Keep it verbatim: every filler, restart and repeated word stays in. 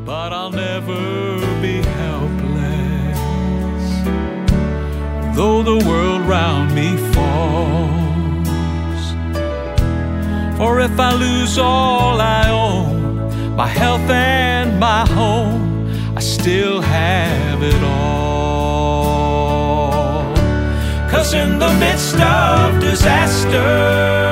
but I'll never be helpless. Though the world round me falls, for if I lose all I own, my health and my home, I still have it all. 'Cause in the midst of disaster,